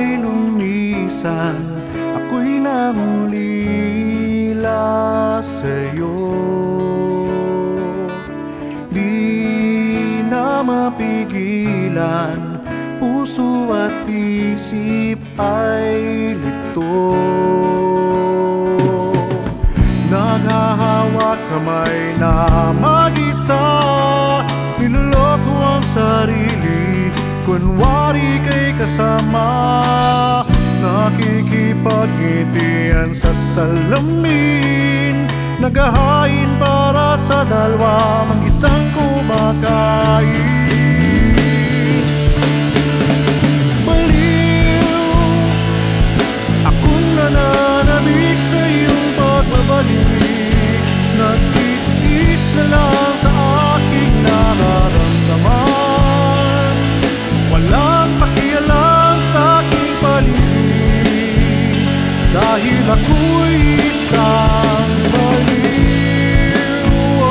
ay nung minsan ako'y nangulila sa'yo. Di na mapigilan, puso at isip ay lito. Naghahawak kamay na mag-isa, niloloko ang sarili, kunwari kay kasama. Nakikipagngitian sa salamin, naghahain para sa dalawa, mag-isang kumakain. Nananabik sa iyong pagbabalik, nagtitiis na lang sa aking nararamdaman. Walang pakialam sa aking paligid, dahil ako'y isang baliw.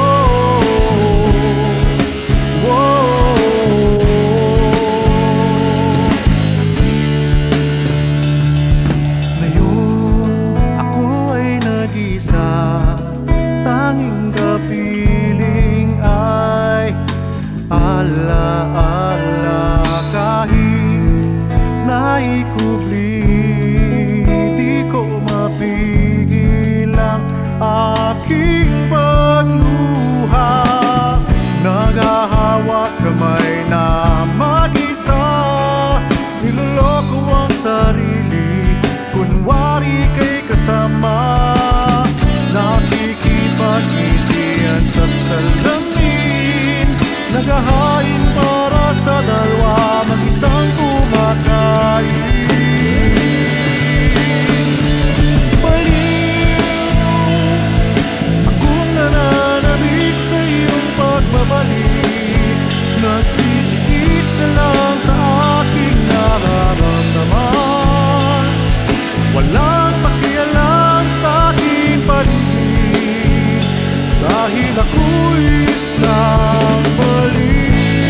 Tanging kapiling ay ala-ala, kahit naikubli, di ko mapigil ang aking pagluha. Naghahawak kamay na mag-isa, niloloko ang sarili, kunwari kay kasama. Nakikipagngitian sa salamin, naghahain para sa dalawa, mag-isang kumakain. Baliw, akong nananabik sa iyong pagbabalik, nagtitiis na lang sa aking nararamdaman. Walang pakialam sa aking paligid, dahil ako'y isang baliw.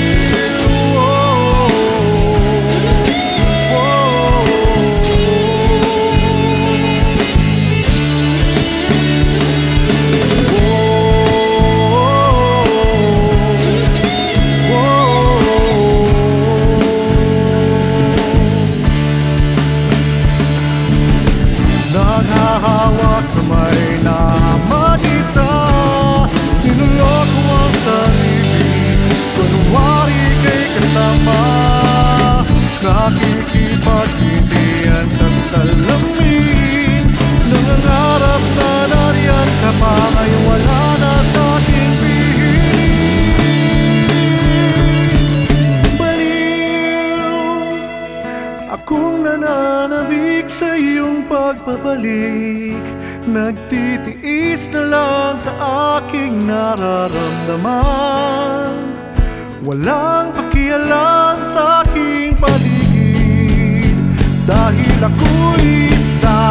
Naghahawak kamay na mag-isa, niloloko ang sarili, kunwari kay kasama. Nakikipagngitian sa salamin, nangangarap na nariyan ka pa, ngayon wala na sa aking piling. Baliw, akong nananabik sa iyong pagbabalik, nagtitiis na lang sa aking nararamdaman. Walang pakialam sa aking paligid, dahil ako'y isa